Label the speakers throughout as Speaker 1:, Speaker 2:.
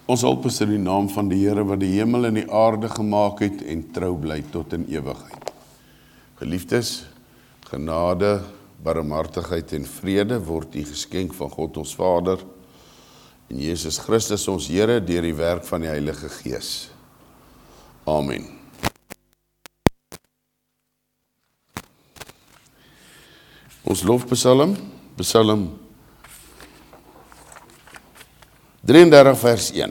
Speaker 1: Ons hulp is in die naam van die Here wat die hemel en die aarde gemaak het en trou bly tot in ewigheid. Geliefdes, genade, barmhartigheid en vrede word u geskenk van God ons Vader en Jesus Christus ons Here deur die werk van die Heilige Gees. Amen. Ons lofpsalm, Psalm 33 vers 1.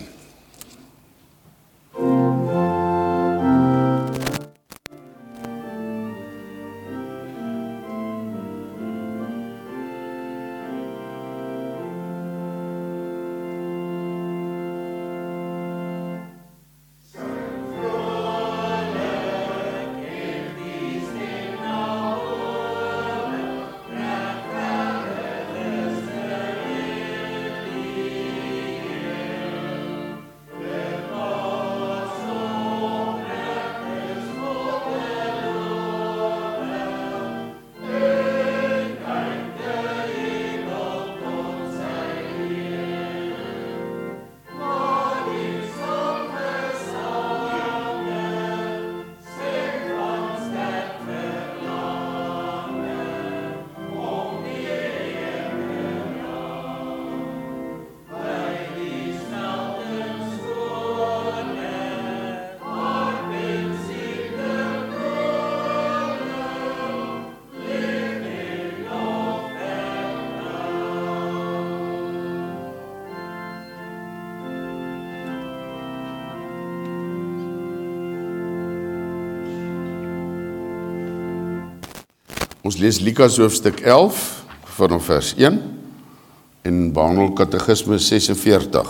Speaker 1: Ons lees Lukas hoofstuk 11 vanaf vers 1 en behandel Katekismus 46.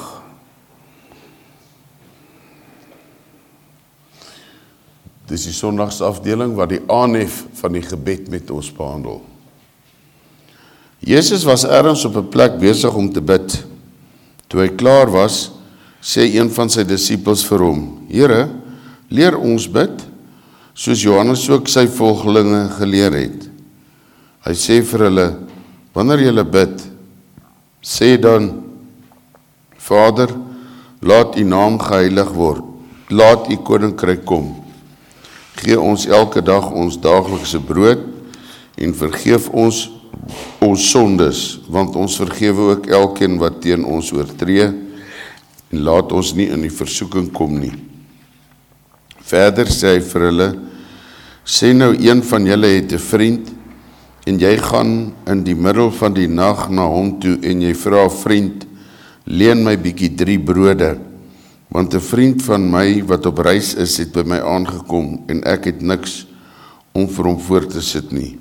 Speaker 1: Dis die sondagsafdeling wat die aanhef van die gebed met ons behandel. Jesus was ergens op 'n plek besig om te bid. Toe hy klaar was, sê een van sy disippels vir hom: "Here, leer ons bid, soos Johannes ook sy volgelinge geleer het." Hy sê vir hulle: "Wanneer julle bid, sê dan: Vader, laat u naam geheilig word, laat u koninkryk kom. Gee ons elke dag ons daaglikse brood en vergeef ons sondes, want ons vergewe ook elkeen wat teen ons oortree, en laat ons nie in die versoeking kom nie." Verder sê hy vir hulle: "Sê nou een van julle het 'n vriend, en jy gaan in die middel van die nag na hom toe en jy vra: Vriend, leen my bietjie 3 brode, want 'n vriend van my wat op reis is, het by my aangekom en ek het niks om vir hom voor te sit nie.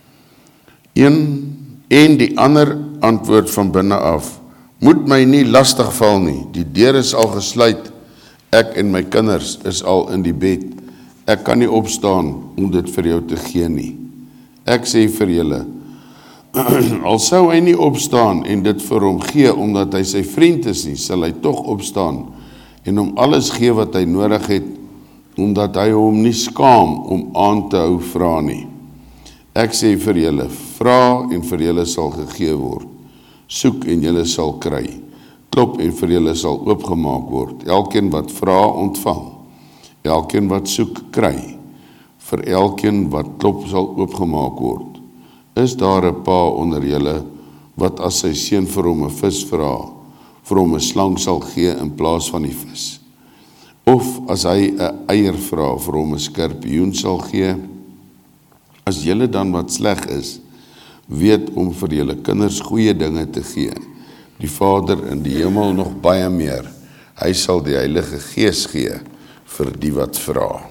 Speaker 1: En die ander antwoord van binne af: Moet my nie lastig val nie, die deur is al gesluit, ek en my kinders is al in die bed, ek kan nie opstaan om dit vir jou te gee nie. Ek sê vir julle, al sou hy nie opstaan en dit vir hom gee, omdat hy sy vriend is nie, sal hy tog opstaan en hom alles gee wat hy nodig het, omdat hy hom nie skaam om aan te hou vra nie. Ek sê vir julle, vra en vir julle sal gegee word, soek en julle sal kry, klop en vir julle sal oopgemaak word. Elkeen wat vra, ontvang, elkeen wat soek, kry, vir elkeen wat klop sal oopgemaak word. Is daar 'n pa onder julle wat as sy seun vir hom 'n vis vra, vir hom 'n slang sal gee in plaas van die vis? Of as hy 'n eier vra, vir hom 'n skorpioen sal gee? As julle dan wat sleg is, weet om vir julle kinders goeie dinge te gee, die Vader in die hemel nog baie meer, hy sal die Heilige Gees gee vir die wat vra."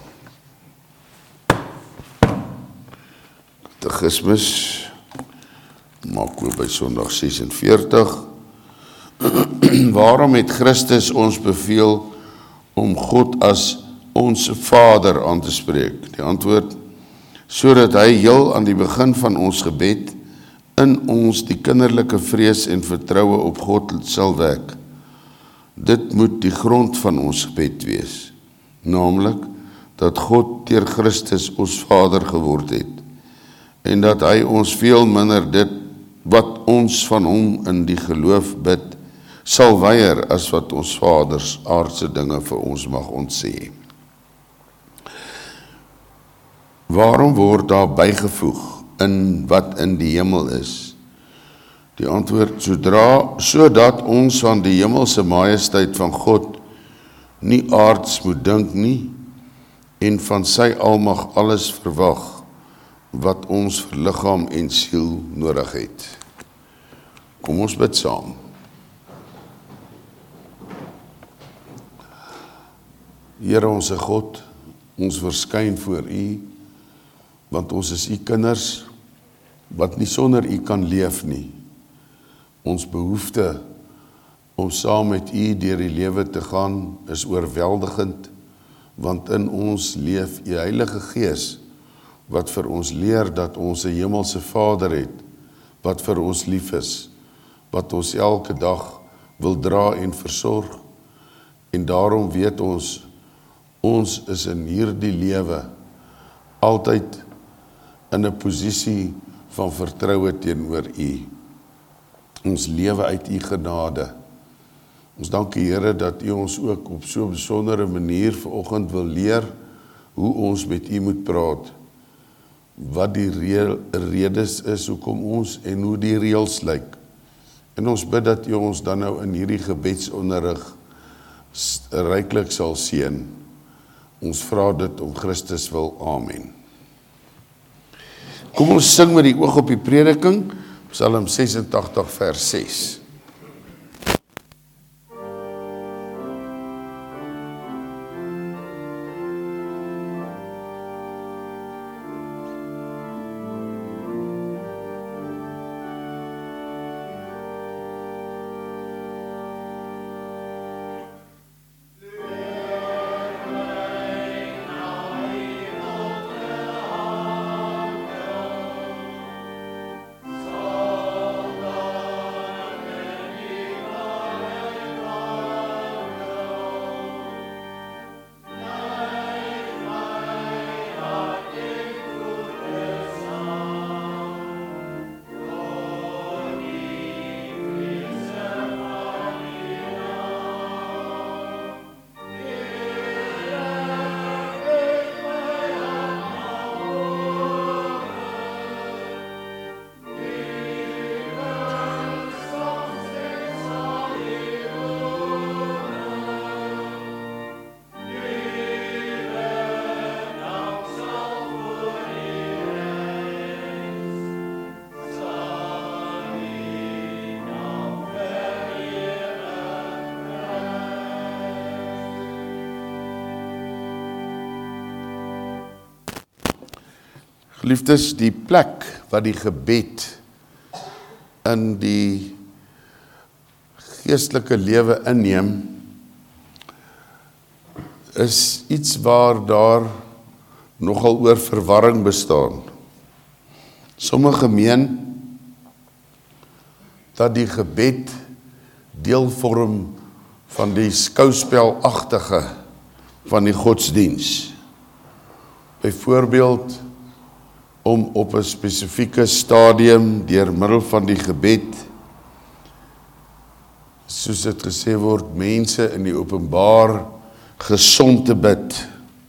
Speaker 1: Katekismus, maak we by Sondag 46. Waarom het Christus ons beveel om God as ons Vader aan te spreek? Die antwoord: sodat hy heel aan die begin van ons gebed in ons die kinderlike vrees en vertroue op God sal wek. Dit moet die grond van ons gebed wees, naamlik dat God deur Christus ons Vader geword het, en dat hy ons veel minder dit wat ons van hom in die geloof bid, sal weier as wat ons vaders aardse dinge vir ons mag ontsê. Waarom word daar bygevoeg in wat in die hemel is? Die antwoord, sodat ons van die hemelse majesteit van God nie aards moet dink nie, en van sy almag alles verwag, wat ons vir liggaam en siel nodig het. Kom ons bid saam. Here onse God, ons verskyn voor U, want ons is U kinders, wat nie sonder U kan leef nie. Ons behoefte om saam met U deur die lewe te gaan, is oorweldigend, want in ons leef U Heilige Gees, wat vir ons leer dat ons 'n hemelse Vader het, wat vir ons lief is, wat ons elke dag wil dra en versorg, en daarom weet ons is in hierdie lewe altyd in 'n posisie van vertroue teenoor U. Ons lewe uit U genade. Ons dank U, Here, dat U ons ook op so 'n besondere manier vanoggend wil leer hoe ons met U moet praat, wat die redes is, hoekom ons en hoe die reëls lyk. En ons bid dat U ons dan nou in hierdie gebedsonderrig ryklik sal seën. Ons vra dit om Christus wil. Amen. Kom ons sing met die oog op die prediking, Psalm 86 vers 6. Geliefdes, die plek wat die gebed in die geestelike lewe inneem, is iets waar daar nogal oor verwarring bestaan. Sommige meen dat die gebed deel vorm van die skouspelagtige van die godsdiens. Byvoorbeeld, om op 'n spesifieke stadium deur middel van die gebed, soos dit gesê word, mense in die openbaar gesond te bid.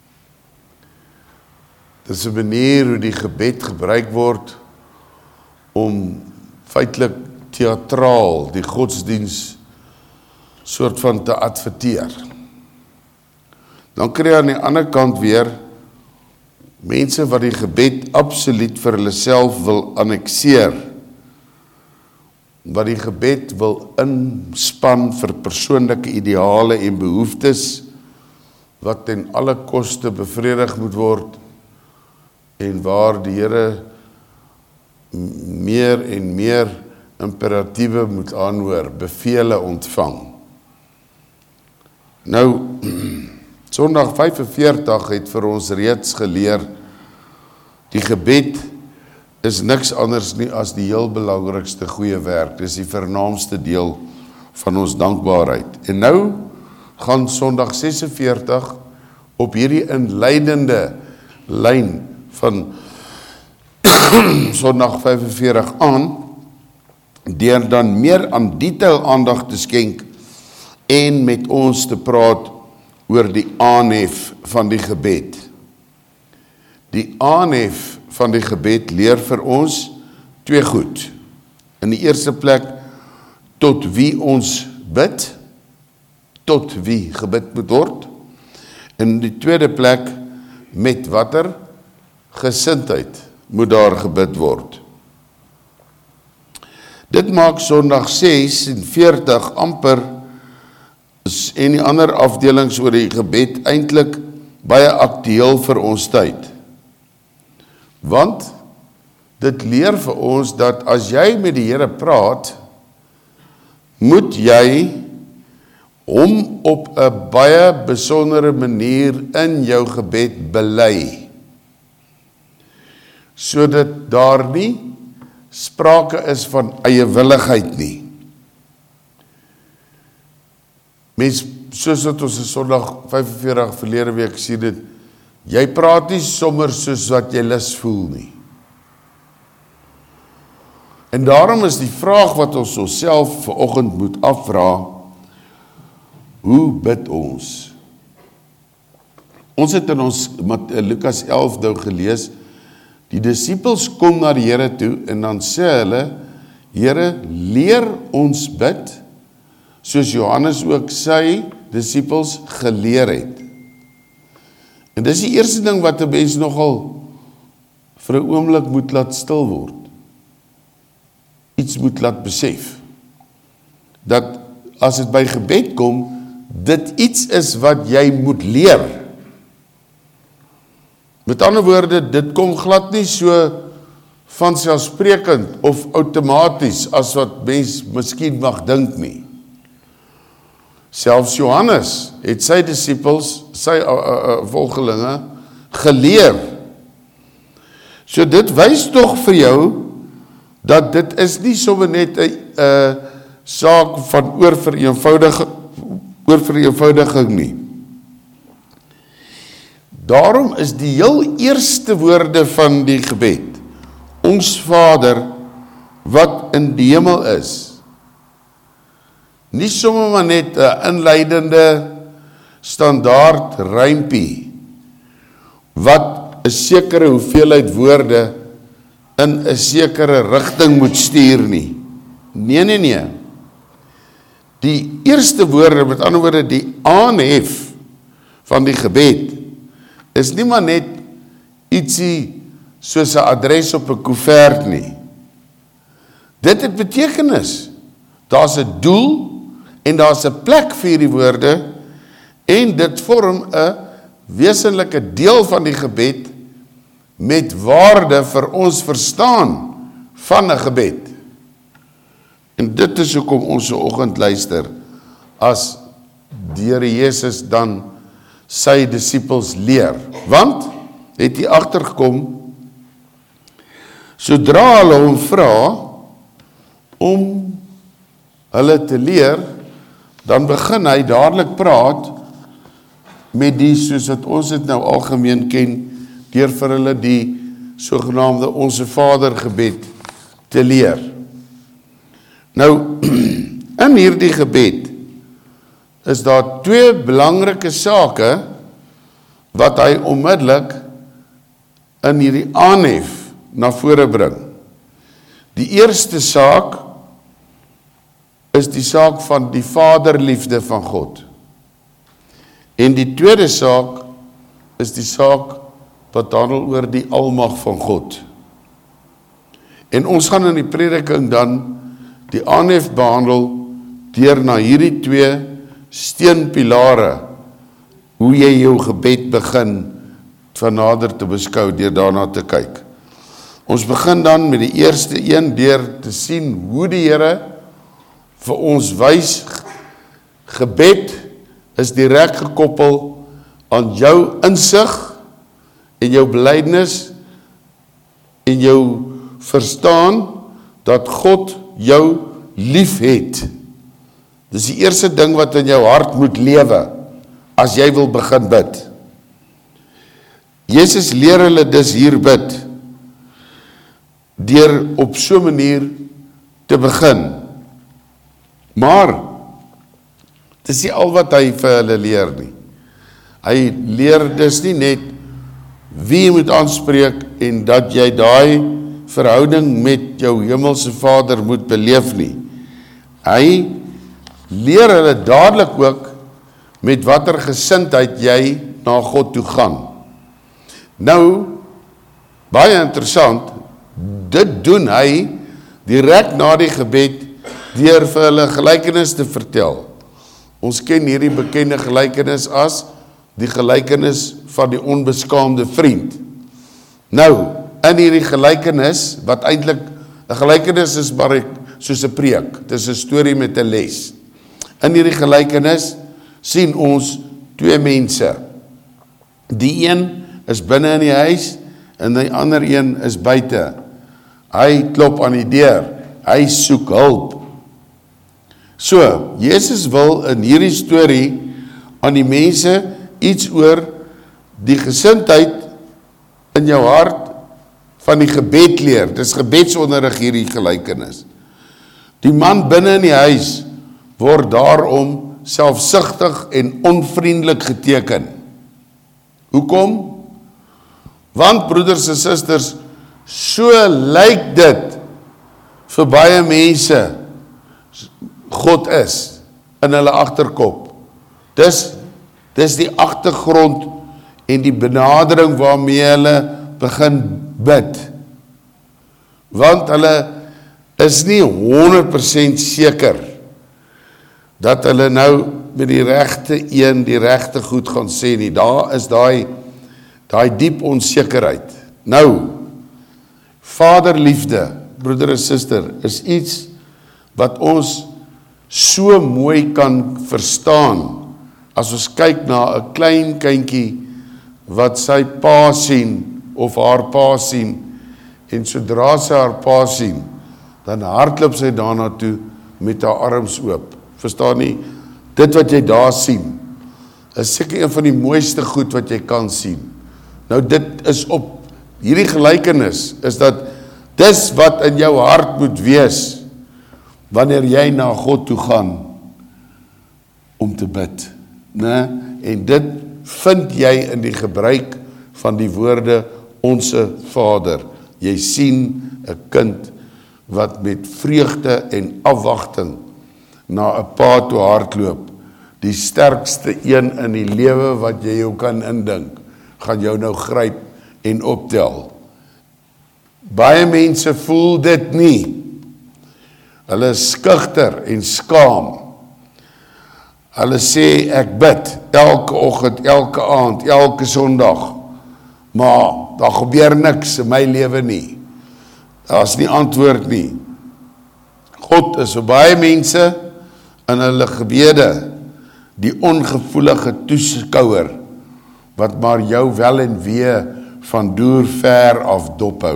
Speaker 1: Dit is 'n manier hoe die gebed gebruik word om feitelik teatraal die godsdiens soort van te adverteer. Dan kry jy aan die ander kant weer mense wat die gebed absoluut vir hulle self wil annexeer, wat die gebed wil inspan vir persoonlike ideale en behoeftes, wat ten alle koste bevredig moet word, en waar die Here meer en meer imperatiewe moet aanhoor, bevele ontvang. Nou, Sondag 45 het vir ons reeds geleer, die gebed is niks anders nie as die heel belangrikste goeie werk. Dis die vernaamste deel van ons dankbaarheid. En nou gaan Sondag 46 op hierdie inleidende lyn van Sondag 45 aan, deur dan meer aan detail aandag te skenk en met ons te praat oor die aanhef van die gebed. Die aanhef van die gebed leer vir ons twee goed. In die eerste plek, tot wie ons bid, tot wie gebid moet word. In die tweede plek, met watter gesindheid moet daar gebid word. Dit maak Sondag 46 amper en die ander afdelings oor die gebed eintlik baie aktueel vir ons tyd. Want dit leer vir ons dat as jy met die Here praat, moet jy hom op 'n baie besondere manier in jou gebed bely, sodat daar nie sprake is van eiewilligheid nie. Mens, soos wat ons in Sondag 45 verlede week sien dit, jy praat nie sommer soos wat jy lus voel nie. En daarom is die vraag wat ons onsself vanoggend moet afvra, hoe bid ons? Ons het in ons Lukas 11 nou gelees, die disippels kom na die Here toe en dan sê hulle, Here, leer ons bid, soos Johannes ook sy disippels geleer het. En dis die eerste ding wat 'n mens nogal vir 'n oomblik moet laat stil word. Iets moet laat besef. Dat as dit by gebed kom, dit iets is wat jy moet leer. Met ander woorde, dit kom glad nie so vanselfsprekend of outomaties as wat mens miskien mag dink nie. Selfs Johannes het sy disippels, sy volgelinge geleer. So dit wys tog vir jou dat dit is nie sommer net 'n saak van oorvereenvoudiging nie. Daarom is die heel eerste woorde van die gebed, ons Vader wat in die hemel is, nie sommer maar net 'n inleidende standaard rympie, wat 'n sekere hoeveelheid woorde in 'n sekere rigting moet stuur nie. Nee. Die eerste woorde, met ander woorde die aanhef van die gebed, is nie maar net ietsie soos 'n adres op 'n koevert nie. Dit het betekenis. Daar's 'n doel en daar's 'n plek vir die woorde en dit vorm 'n wesenlike deel van die gebed met waarde vir ons verstaan van 'n gebed. En dit is hoekom ons vanoggend luister as die Here Jesus dan sy disippels leer. Want, het hy agtergekom, sodra hulle hom vra om hulle te leer, dan begin hy dadelik praat met die, soos wat ons dit nou algemeen ken, deur vir hulle die sogenaamde Onse Vader gebed te leer. Nou, in hierdie gebed is daar twee belangrike sake wat hy onmiddellik in hierdie aanhef na vore bring. Die eerste saak is die saak van die vaderliefde van God. En die tweede saak is die saak wat handel oor die almag van God. En ons gaan in die prediking dan die aanhef behandel deur na hierdie twee steunpilare, hoe jy jou gebed begin van nader te beskou, deur daarna te kyk. Ons begin dan met die eerste een, deur te sien hoe die Here vir ons wys, gebed is direk gekoppel aan jou insig en jou belydenis en jou verstaan dat God jou lief het. Dis die eerste ding wat in jou hart moet lewe as jy wil begin bid. Jesus leer hulle dus hier bid deur op so 'n manier te begin. Maar, dit is nie al wat hy vir hulle leer nie. Hy leer dis nie net wie jy moet aanspreek en dat jy daai verhouding met jou hemelse Vader moet beleef nie. Hy leer hulle dadelik ook met watter gesindheid jy na God toe gaan. Nou, baie interessant, dit doen hy direk na die gebed deur vir hulle gelykenis te vertel. Ons ken hierdie bekende gelykenis as die gelykenis van die onbeskaamde vriend. Nou, in hierdie gelykenis, wat eintlik 'n gelykenis is maar soos 'n preek, dit is 'n storie met 'n les. In hierdie gelykenis sien ons twee mense. Die een is binne in die huis en die ander een is buite. Hy klop aan die deur, hy soek hulp. So, Jesus wil in hierdie storie aan die mense iets oor die gesindheid in jou hart van die gebed leer. Dit is gebedsonderrig hierdie gelykenis. Die man binne in die huis word daarom selfsugtig en onvriendelik geteken. Hoekom? Want broeders en susters, so lyk dit vir baie mense God is in hulle agterkop. Dis die agtergrond en die benadering waarmee hulle begin bid. Want hulle is nie 100% seker dat hulle nou met die regte een die regte goed gaan sê nie. Daar is daai diep onsekerheid. Nou, vaderliefde, broeder en suster, is iets wat ons so mooi kan verstaan as ons kyk na 'n klein kindjie wat sy pa sien of haar pa sien en sodra sy haar pa sien, dan hardloop sy daarna toe met haar arms oop. Verstaan nie? Dit wat jy daar sien, is seker een van die mooiste goed wat jy kan sien. Nou dit is op hierdie gelykenis, is dat dis wat in jou hart moet wees, wanneer jy na God toe gaan, om te bid. Ne? En dit vind jy in die gebruik van die woorde, Onse Vader. Jy sien 'n kind, wat met vreugde en afwagting, na 'n pa toe hardloop, die sterkste een in die lewe wat jy jou kan indink, gaan jou nou gryp en optel. Baie mense voel dit nie. Hulle is skugter en skaam. Hulle sê ek bid elke oggend, elke aand, elke Sondag, maar daar gebeur niks in my lewe nie. Daar is nie antwoord nie. God is vir baie mense in hulle gebede die ongevoelige toeskouer wat maar jou wel en wee van deur ver af dophou.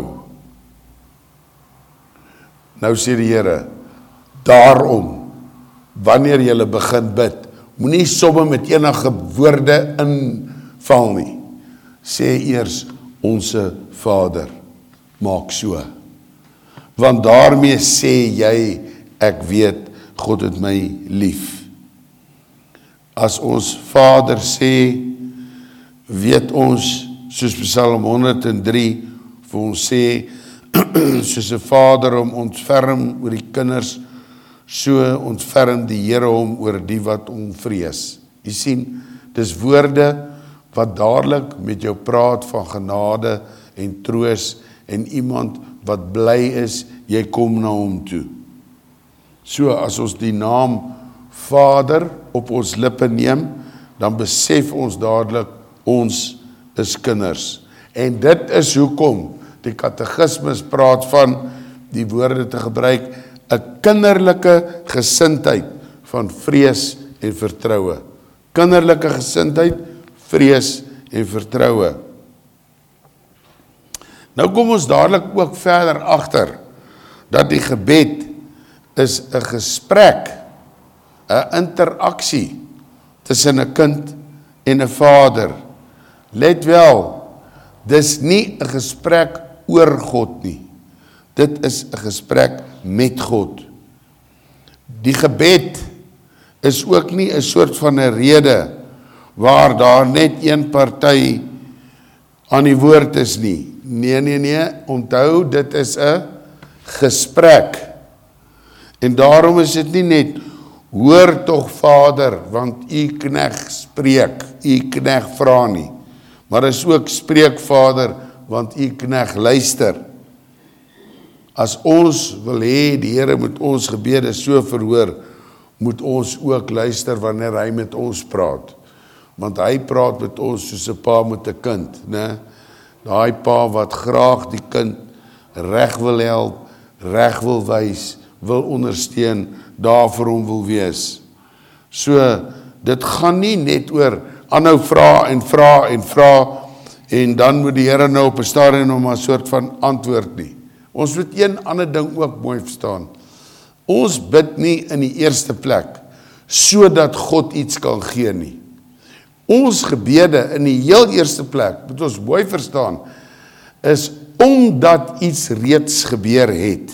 Speaker 1: Nou sê die Here, daarom, wanneer jy begin bid, moenie somme met enige woorde inval nie. Sê eers, Onse Vader, maak so. Want daarmee sê jy, ek weet, God het my lief. As ons Vader sê, weet ons, soos Psalm 103, vir ons sê, soos 'n vader hom ontferm oor die kinders, so ontferm die Here hom oor die wat hom vrees. Jy sien, dis woorde wat dadelik met jou praat van genade en troos en iemand wat bly is, jy kom na hom toe. So as ons die naam Vader op ons lippe neem, dan besef ons dadelik, ons is kinders. En dit is hoekom die katekismes praat van die woorde te gebruik, 'n kinderlike gesindheid van vrees en vertroue. Kinderlike gesindheid, vrees en vertroue. Nou kom ons dadelik ook verder agter, dat die gebed is 'n gesprek, 'n interaksie tussen 'n kind en 'n vader. Let wel, dis nie 'n gesprek oor God nie. Dit is 'n gesprek met God. Die gebed is ook nie 'n soort van 'n rede waar daar net een party aan die woord is nie. Nee, onthou, dit is 'n gesprek. En daarom is dit nie net, hoor tog Vader, want u knegt spreek, u knegt vra nie. Maar is ook, spreek Vader, want u knegt luister. As ons wil hê, die Here moet ons gebede so verhoor, moet ons ook luister wanneer hy met ons praat. Want hy praat met ons soos 'n pa met 'n kind, né? Daai pa wat graag die kind reg wil help, reg wil wys, wil ondersteun, daar vir hom wil wees. So, dit gaan nie net oor aanhou vra en dan moet die Here nou op 'n stadium om 'n soort van antwoord nie. Ons moet een ander ding ook mooi verstaan. Ons bid nie in die eerste plek sodat God iets kan gee nie. Ons gebede in die heel eerste plek, moet ons mooi verstaan, is omdat iets reeds gebeur het.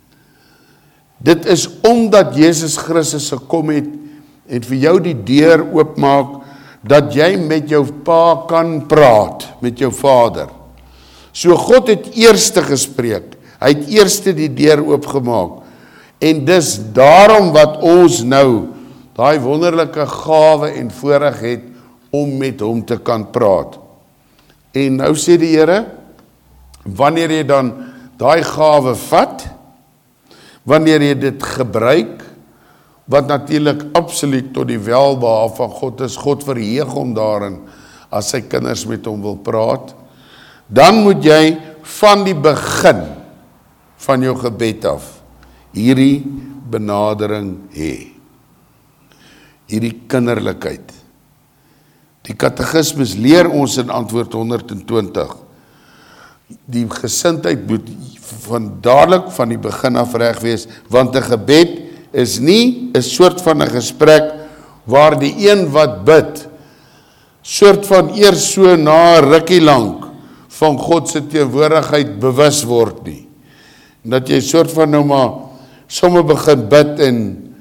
Speaker 1: Dit is omdat Jesus Christus gekom het en vir jou die deur oopmaak, dat jy met jou pa kan praat, met jou Vader. So God het eerste gespreek, hy het eerste die deur oopgemaak, en dis daarom wat ons nou daai wonderlike gawe en voorreg het om met hom te kan praat. En nou sê die Here, wanneer jy dan daai gawe vat, wanneer jy dit gebruik, wat natuurlik absoluut tot die welbehae van God is, God verheug hom daarin, as sy kinders met hom wil praat, dan moet jy van die begin van jou gebed af hierdie benadering hê. Hierdie kinderlikheid. Die katekismes leer ons in antwoord 120. Die gesindheid moet dadelik van die begin af reg wees, want 'n gebed is nie 'n soort van 'n gesprek waar die een wat bid, soort van eers so na 'n rukkie lank van God se teenwoordigheid bewus word nie. Dat jy soort van nou maar somme begin bid en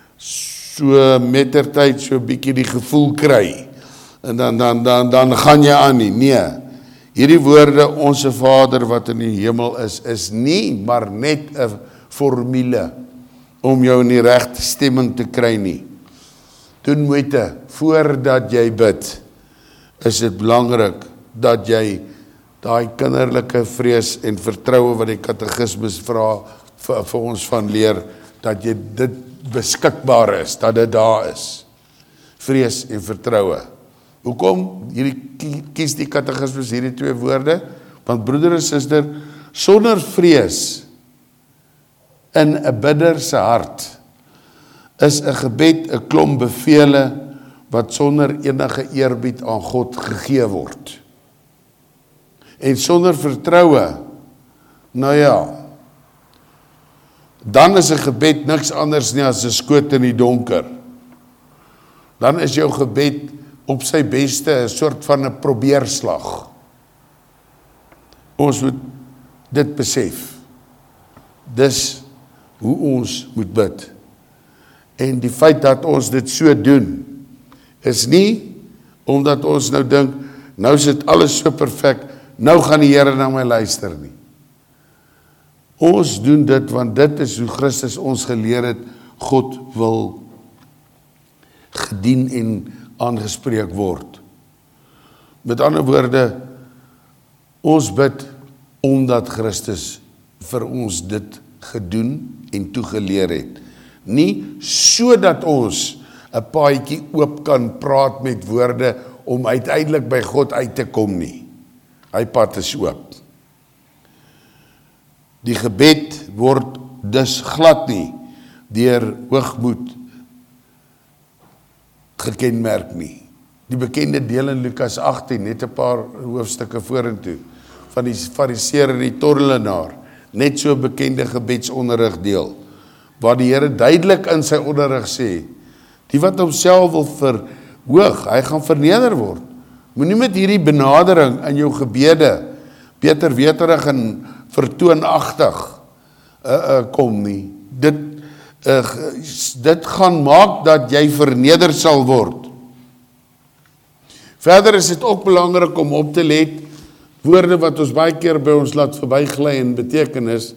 Speaker 1: so mettertyd so 'n bietjie die gevoel kry. En dan gaan jy aan nie. Nee, hierdie woorde, onse Vader wat in die hemel is nie maar net 'n formule om jou in die regte stemming te kry nie. Doen moeite, voordat jy bid, is dit belangrik dat jy daai kinderlike vrees en vertroue wat die katekismes vra vir ons van leer, dat jy dit beskikbaar is, dat dit daar is. Vrees en vertroue. Hoekom? Kies die katekismes hierdie twee woorde, want broeder en suster, sonder vrees in 'n bidder se hart is 'n gebed 'n klomp bevele wat sonder enige eerbied aan God gegee word. En sonder vertroue, nou ja, dan is 'n gebed niks anders nie as 'n skoot in die donker. Dan is jou gebed op sy beste 'n soort van 'n probeerslag. Ons moet dit besef. Dis hoe ons moet bid. En die feit dat ons dit so doen, is nie omdat ons nou dink, nou is dit alles so perfek, nou gaan die Here na my luister nie. Ons doen dit, want dit is hoe Christus ons geleer het, God wil gedien en aangespreek word. Met ander woorde, ons bid omdat Christus vir ons dit gedoen en toegeleer het. Nie sodat ons 'n paadjie oop kan praat met woorde om uiteindelik by God uit te kom nie. Hy pad is oop. Die gebed word dus glad nie deur hoogmoed gekenmerk nie. Die bekende deel in Lukas 18, net 'n paar hoofstukke vorentoe, van die fariseer en die tollenaar, net so 'n bekende gebedsonderrig deel, waar die Here duidelik in sy onderrig sê, die wat homself wil verhoog, hy gaan verneder word. Moenie met hierdie benadering in jou gebede, beter weterig en vertoonagtig kom nie. Dit dit gaan maak dat jy verneder sal word. Verder is dit ook belangrik om op te let, woorde wat ons baie keer by ons laat verbygly in betekenis,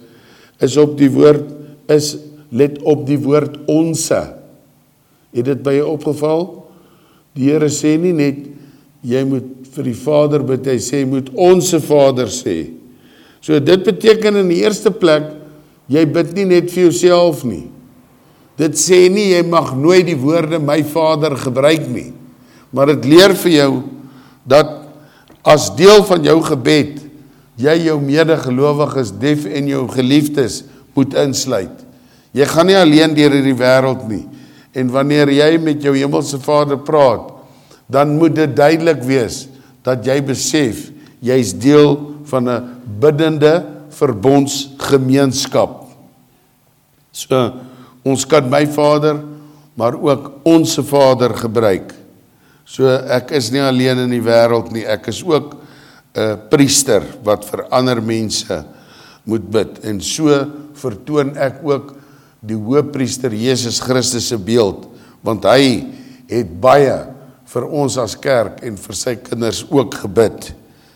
Speaker 1: let op die woord onse. Het dit by jou opgeval? Die Here sê nie net, jy moet vir die Vader bid, hy sê, jy moet onse Vader sê. So dit beteken in die eerste plek, jy bid nie net vir jouself nie. Dit sê nie, jy mag nooit die woorde my Vader gebruik nie. Maar dit leer vir jou, dat as deel van jou gebed, jy jou medegelowiges en jou geliefdes moet insluit. Jy gaan nie alleen deur hierdie wêreld nie. En wanneer jy met jou hemelse Vader praat, dan moet dit duidelik wees, dat jy besef, jy is deel van 'n biddende verbondsgemeenskap. So, ons kan my Vader, maar ook onse Vader gebruik. So, ek is nie alleen in die wêreld nie, ek is ook 'n priester, wat vir ander mense moet bid. En so vertoon ek ook die hoëpriester Jesus Christus se beeld, want hy het baie vir ons as kerk en vir sy kinders ook gebid.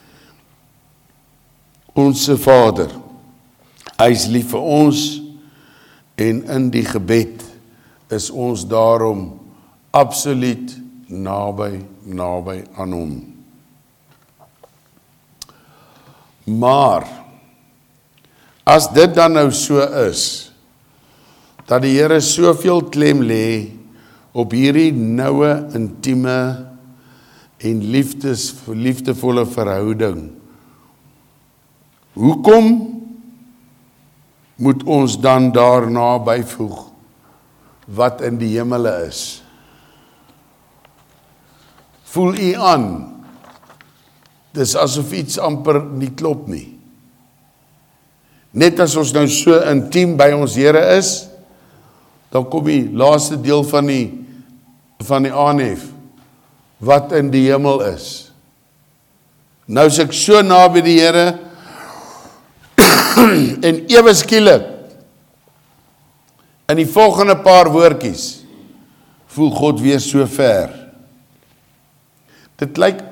Speaker 1: Onse Vader, hy is lief vir ons, en in die gebed is ons daarom absoluut naby aan hom. Maar, as dit dan nou so is, dat die Here soveel klem lê op hierdie noue, intieme en liefdevolle verhouding, hoekom moet ons dan daarna byvoeg wat in die hemele is? Voel u aan, dis asof iets amper nie klop nie. Net as ons nou so intiem by ons Here is, dan kom die laaste deel van die aanhef, wat in die hemel is. Nou is ek so naby die Here, en ewe skielik, in die volgende paar woordjies, voel God weer so ver. Dit lyk,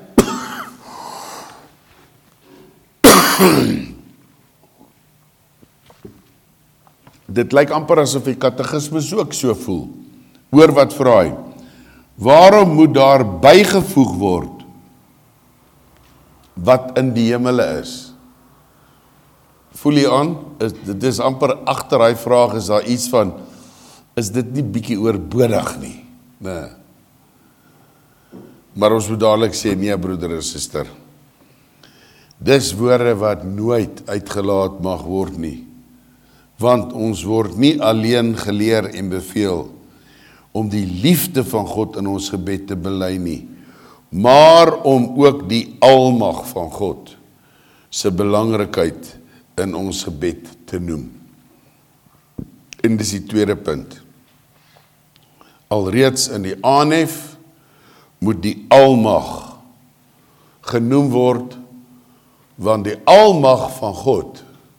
Speaker 1: dit lyk amper asof die katekismes ook so voel. Hoor wat vra hy, waarom moet daar bygevoeg word, wat in die hemele is? Voel jy aan, dit is amper agter hy vraag, is daar iets van, is dit nie bietjie oorbodig nie? Nee. Maar ons moet dadelik sê, nee broeder en suster, dis woorde wat nooit uitgelaat mag word nie, want ons word nie alleen geleer en beveel, om die liefde van God in ons gebed te bely nie, maar om ook die almag van God, se belangrikheid in ons gebed te noem. En dis die tweede punt. Alreeds in die aanhef moet die almag genoem word, want die almag van God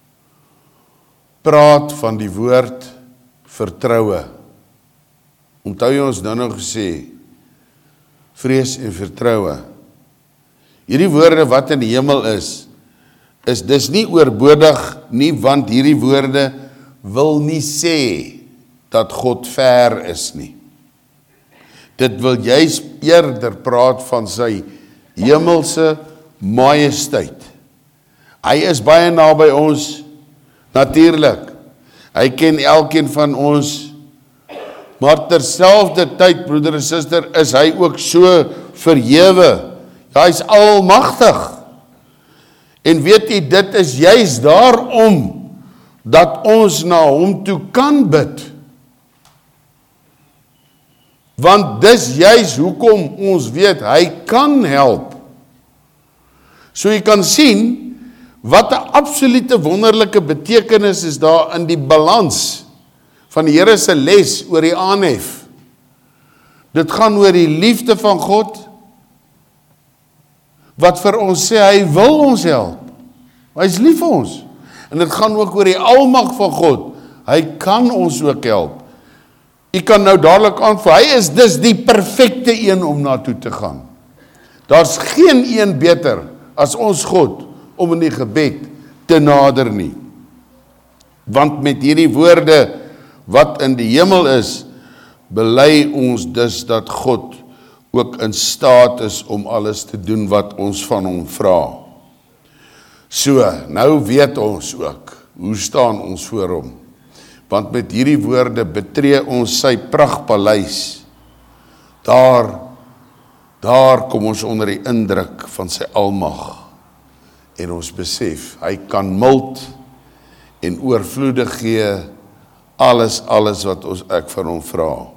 Speaker 1: praat van die woord vertroue. Onthou jy ons nou gesê, vrees en vertroue. Hierdie woorde wat in die hemel is dis nie oorbodig nie, want hierdie woorde wil nie sê dat God ver is nie. Dit wil juist eerder praat van sy hemelse majesteit. Hy is baie naby ons, natuurlik. Hy ken elkeen van ons, maar terselfde tyd, broeder en suster, is hy ook so verhewe. Ja, hy is almagtig. En weet jy, dit is juist daarom, dat ons na hom toe kan bid. Want dis juist hoekom ons weet, hy kan help. So jy kan sien, wat 'n absolute wonderlike betekenis is daar in die balans van die Here se les oor die aanhef. Dit gaan oor die liefde van God, wat vir ons sê, hy wil ons help. Hy is lief vir ons. En dit gaan ook oor die almag van God. Hy kan ons ook help. U kan nou dadelik aanvoer, hy is dus die perfekte een om na toe te gaan. Daar's geen een beter as ons God om in die gebed te nader nie. Want met hierdie woorde wat in die hemel is, bely ons dus dat God ook in staat is om alles te doen wat ons van hom vra. So, nou weet ons ook, hoe staan ons voor hom? Want met hierdie woorde betree ons sy prachtpaleis. Daar kom ons onder die indruk van sy almag. En ons besef, hy kan mild en oorvloedig gee alles wat ek van hom vra.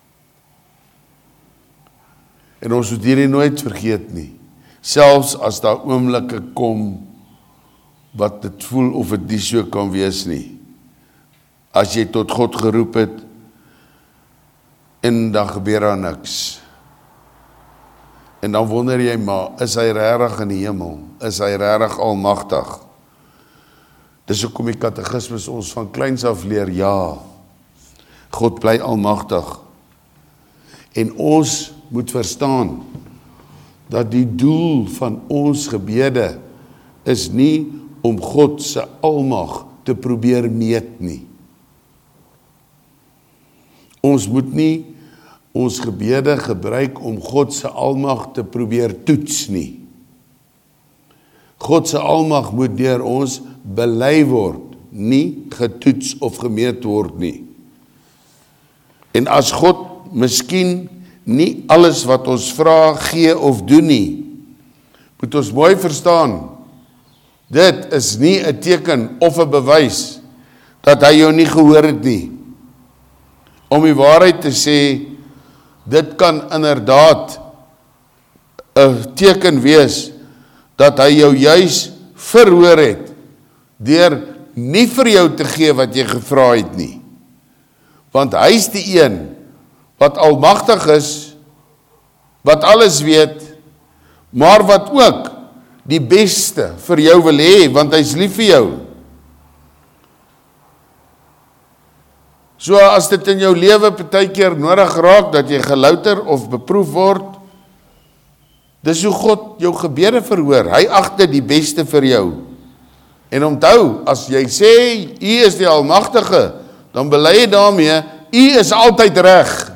Speaker 1: En ons moet hierdie nooit vergeet nie. Selfs as daar oomblikke kom, wat dit voel of het nie so kan wees nie. As jy tot God geroep het, en dan gebeur daar niks. En dan wonder jy maar, is hy regtig in die hemel? Is hy regtig almagtig? Dis hoekom die katekismes ons van kleins af leer, ja, God bly almagtig. En ons moet verstaan, dat die doel van ons gebede, is nie om God se almag te probeer meet nie. Ons moet nie ons gebede gebruik om God se almag te probeer toets nie. God se almag moet deur ons bely word, nie getoets of gemeet word nie. En as God miskien nie alles wat ons vra, gee of doen nie, moet ons mooi verstaan, dit is nie 'n teken of 'n bewys dat hy jou nie gehoor het nie. Om die waarheid te sê, dit kan inderdaad 'n teken wees dat hy jou juis verhoor het deur nie vir jou te gee wat jy gevra het nie. Want hy is die een wat almagtig is, wat alles weet, maar wat ook die beste vir jou wil hê, want hy is lief vir jou. So as dit in jou lewe partykeer nodig raak, dat jy gelouter of beproef word, dis hoe God jou gebede verhoor. Hy agter die beste vir jou. En onthou, as jy sê, U is die Almagtige, dan bely jy daarmee, U is altyd reg.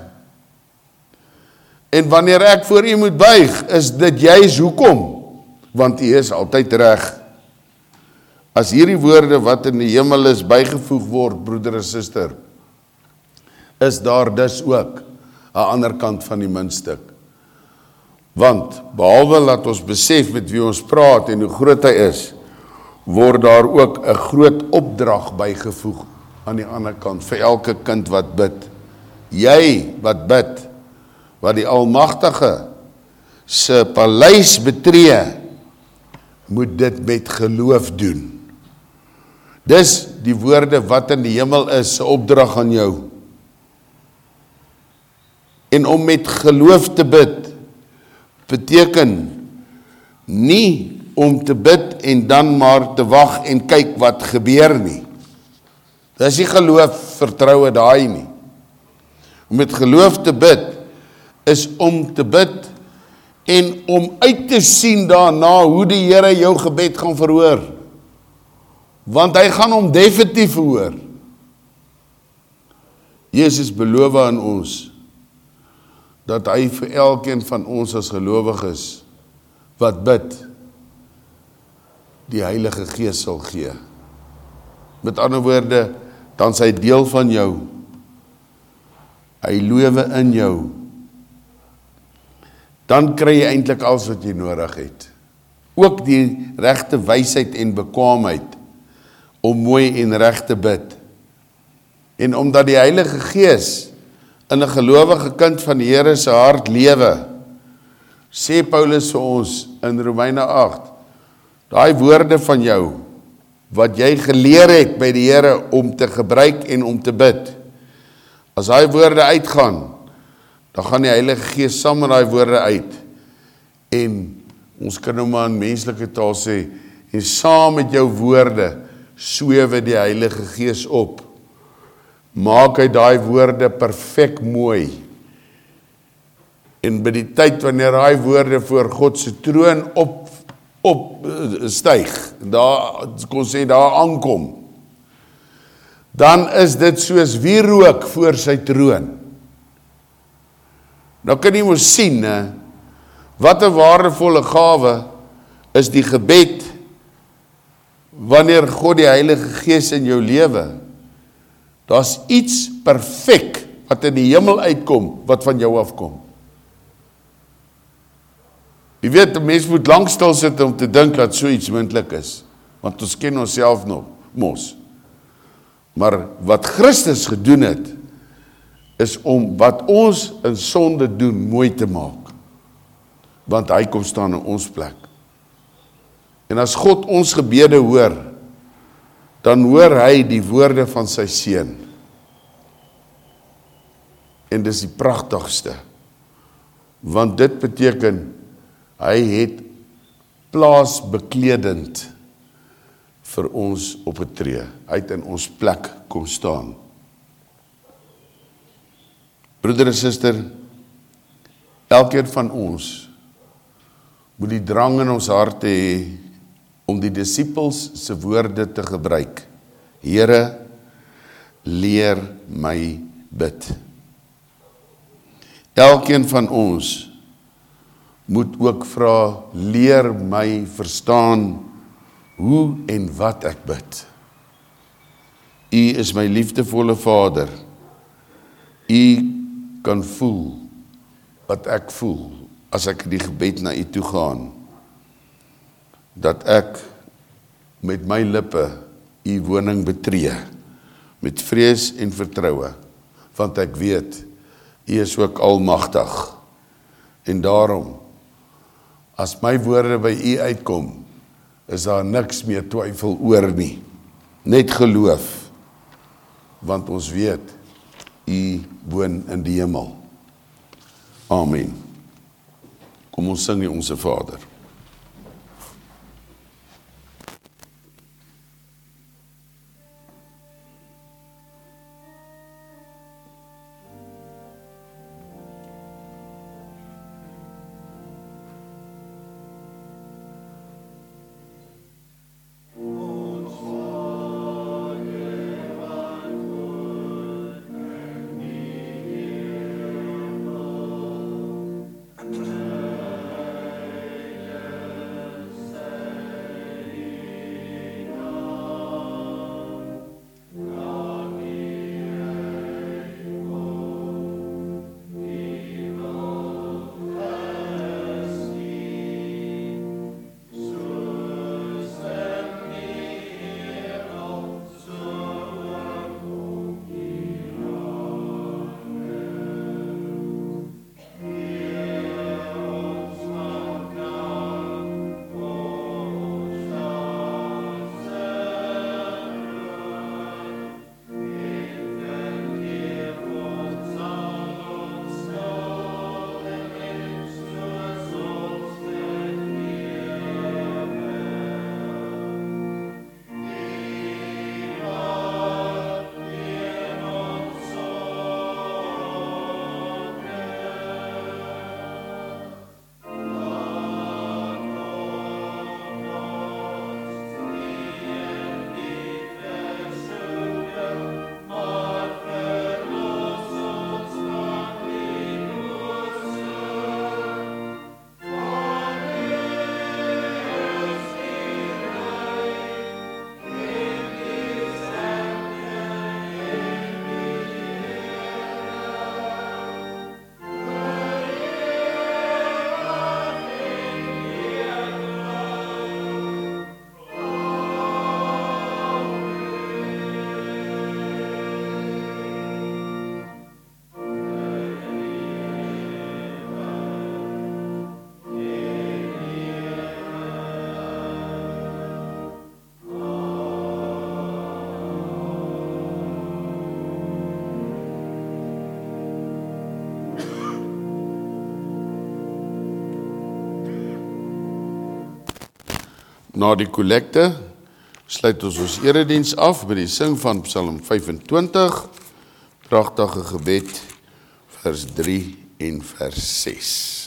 Speaker 1: En wanneer ek voor U moet buig, is dit juis hoekom? Want U is altyd reg. As hierdie woorde wat in die hemel is bygevoeg word, broeder en suster, is daar dus ook 'n ander kant van die muntstuk. Want, behalwe dat ons besef met wie ons praat en hoe groot hy is, word daar ook 'n groot opdrag bygevoeg aan die ander kant, vir elke kind wat bid. Jy wat bid, wat die Almagtige se paleis betree, moet dit met geloof doen. Dis die woorde wat in die hemel is, 'n opdrag aan jou. En om met geloof te bid, beteken nie om te bid en dan maar te wag en kyk wat gebeur nie. Dis nie geloof, vertroue daai nie. Om met geloof te bid, is om te bid en om uit te sien daarna hoe die Here jou gebed gaan verhoor. Want hy gaan hom definitief verhoor. Jesus beloof aan ons, dat hy vir elkeen van ons as gelowiges wat bid, die Heilige Gees sal gee. Met ander woorde, dan is hy deel van jou. Hy lewe in jou. Dan kry jy eintlik alles wat jy nodig het. Ook die regte wysheid en bekwaamheid om mooi en reg te bid. En omdat die Heilige Gees in 'n gelowige kind van die Here se hart lewe, sê Paulus vir ons in Romeine 8, daai woorde van jou, wat jy geleer het by die Here om te gebruik en om te bid, as daai woorde uitgaan, dan gaan die Heilige Gees saam met daai woorde uit, en ons kan nou maar in menslike taal sê, en saam met jou woorde, swewe die Heilige Gees op, maak hy daai woorde perfek mooi. En by die tyd wanneer daai woorde voor God se troon styg, daar kon sê daar aankom, dan is dit soos wierook voor sy troon. Nou kan jy mos sien, wat 'n waardevolle gawe is die gebed, wanneer God die Heilige Gees in jou lewe, daar's iets perfek wat in die hemel uitkom, wat van jou afkom. Jy weet, 'n mens moet lang stil sit om te dink dat so iets moontlik is, want ons ken onsself nog, mos. Maar wat Christus gedoen het, is om wat ons in sonde doen mooi te maak. Want hy kom staan in ons plek. En as God ons gebede hoor, dan hoor hy die woorde van sy seun. En dis die pragtigste. Want dit beteken, hy het plaasbekledend vir ons opgetree. Hy het in ons plek kom staan. Broeder en suster, elkeen van ons moet die drang in ons harte hê om die disippels se woorde te gebruik. Here, leer my bid. Elkeen van ons moet ook vra, leer my verstaan hoe en wat ek bid. U is my liefdevolle Vader. U kan voel wat ek voel as ek die gebed na u toe gaan. Dat ek met my lippe u woning betree, met vrees en vertroue, want ek weet, u is ook almagtig. En daarom, as my woorde by u uitkom, is daar niks meer twyfel oor nie. Net geloof, want ons weet, u woon in die hemel. Amen. Kom ons sing die Onse Vader. Na die kollekte sluit ons erediens af by die sing van Psalm 25. Pragtige gebed, vers 3 en vers 6.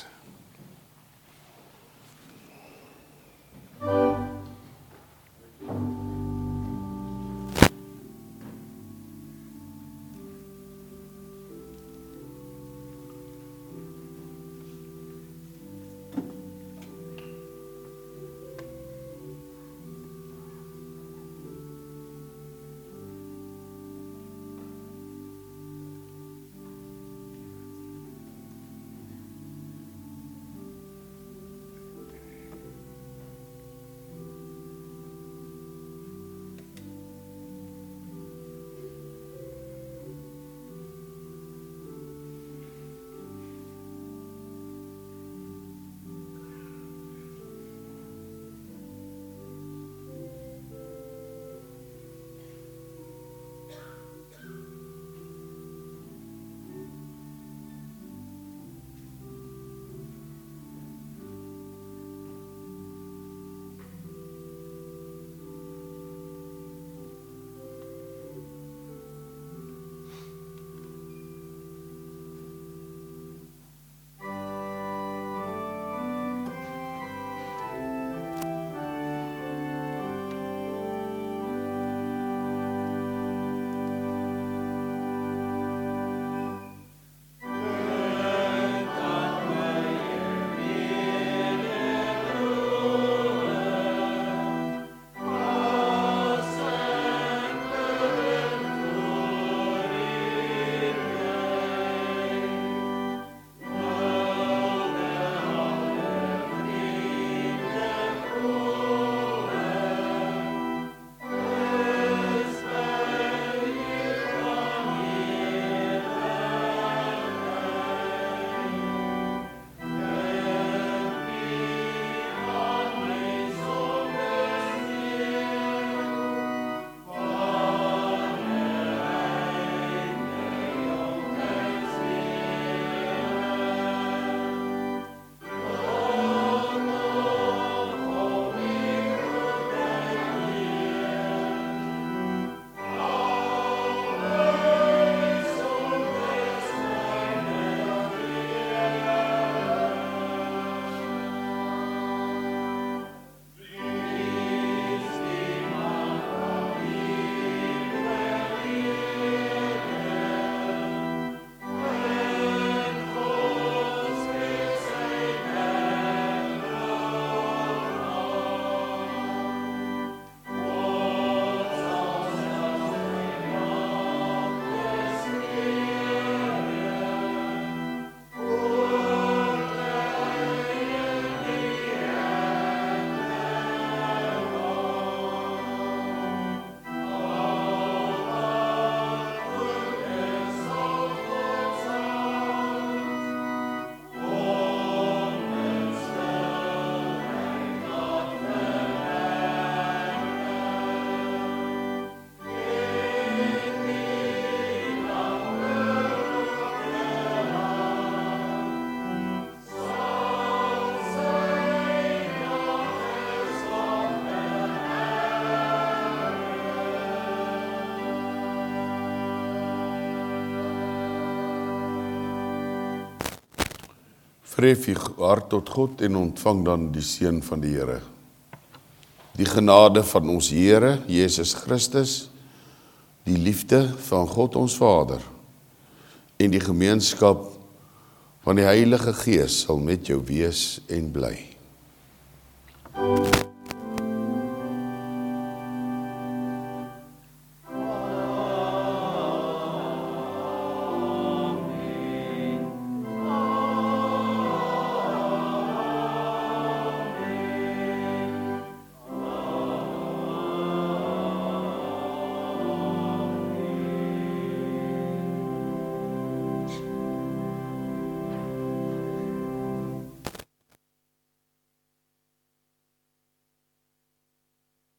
Speaker 1: Verhef je hart tot God en ontvang dan die seën van die Here. Die genade van ons Here, Jezus Christus, die liefde van God ons Vader en die gemeenskap van die Heilige Gees sal met jou wees en bly.